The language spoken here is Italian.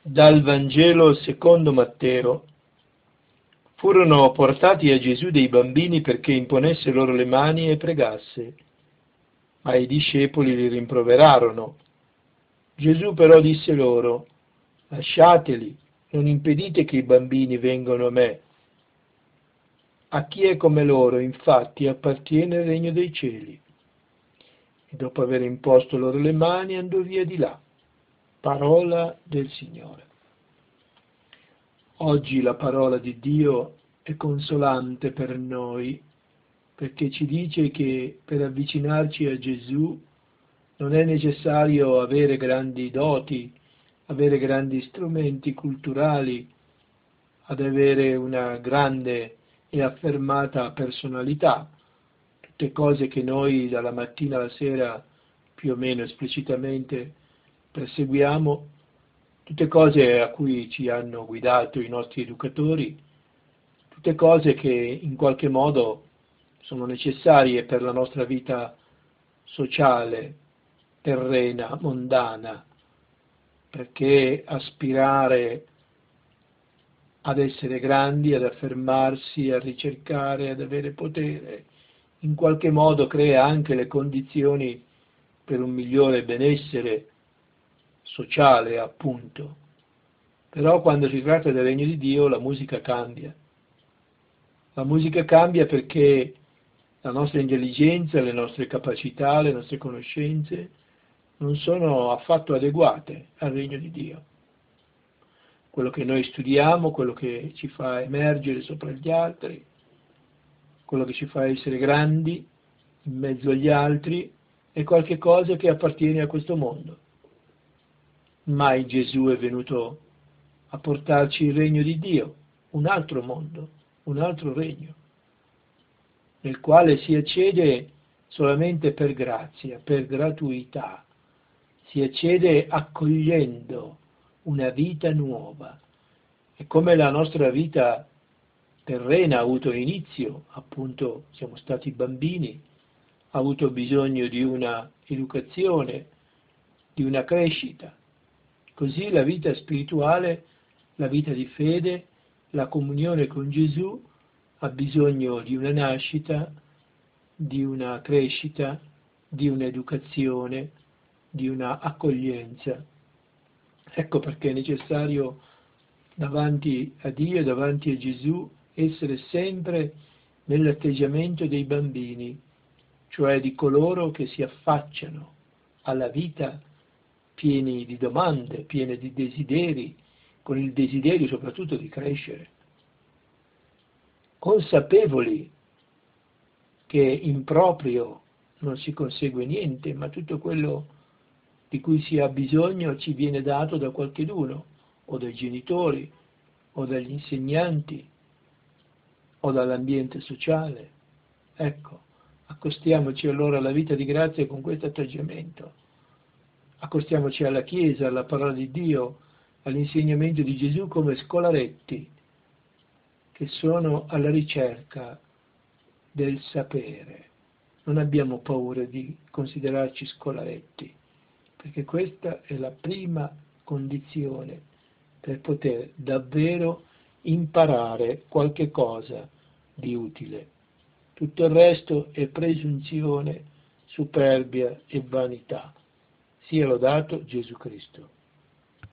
Dal Vangelo secondo Matteo. Furono portati a Gesù dei bambini perché imponesse loro le mani e pregasse, ma i discepoli li rimproverarono. Gesù però disse loro: lasciateli, non impedite che i bambini vengano a me. A chi è come loro, infatti, appartiene il regno dei cieli. E dopo aver imposto loro le mani, andò via di là. Parola del Signore. Oggi la parola di Dio è consolante per noi, perché ci dice che per avvicinarci a Gesù non è necessario avere grandi doti, avere grandi strumenti culturali, ad avere una grande e affermata personalità, tutte cose che noi dalla mattina alla sera più o meno esplicitamente perseguiamo, tutte cose a cui ci hanno guidato i nostri educatori, tutte cose che in qualche modo sono necessarie per la nostra vita sociale, terrena, mondana, perché aspirare ad essere grandi, ad affermarsi, a ricercare, ad avere potere, in qualche modo crea anche le condizioni per un migliore benessere sociale, appunto. Però quando si tratta del regno di Dio la musica cambia. La musica cambia perché la nostra intelligenza, le nostre capacità, le nostre conoscenze non sono affatto adeguate al regno di Dio. Quello che noi studiamo, quello che ci fa emergere sopra gli altri, quello che ci fa essere grandi in mezzo agli altri, è qualche cosa che appartiene a questo mondo. Mai Gesù è venuto a portarci il regno di Dio, un altro mondo, un altro regno, nel quale si accede solamente per grazia, per gratuità, si accede accogliendo una vita nuova. E come la nostra vita terrena ha avuto inizio, appunto siamo stati bambini, ha avuto bisogno di una educazione, di una crescita. Così la vita spirituale, la vita di fede, la comunione con Gesù ha bisogno di una nascita, di una crescita, di un'educazione, di una accoglienza. Ecco perché è necessario davanti a Dio, davanti a Gesù, essere sempre nell'atteggiamento dei bambini, cioè di coloro che si affacciano alla vita pieni di domande, pieni di desideri, con il desiderio soprattutto di crescere, consapevoli che in proprio non si consegue niente, ma tutto quello di cui si ha bisogno ci viene dato da qualcheduno, o dai genitori, o dagli insegnanti, o dall'ambiente sociale. Ecco, accostiamoci allora alla vita di grazia con questo atteggiamento. Accostiamoci alla Chiesa, alla parola di Dio, all'insegnamento di Gesù come scolaretti che sono alla ricerca del sapere. Non abbiamo paura di considerarci scolaretti, perché questa è la prima condizione per poter davvero imparare qualche cosa di utile. Tutto il resto è presunzione, superbia e vanità. Sia lodato Gesù Cristo.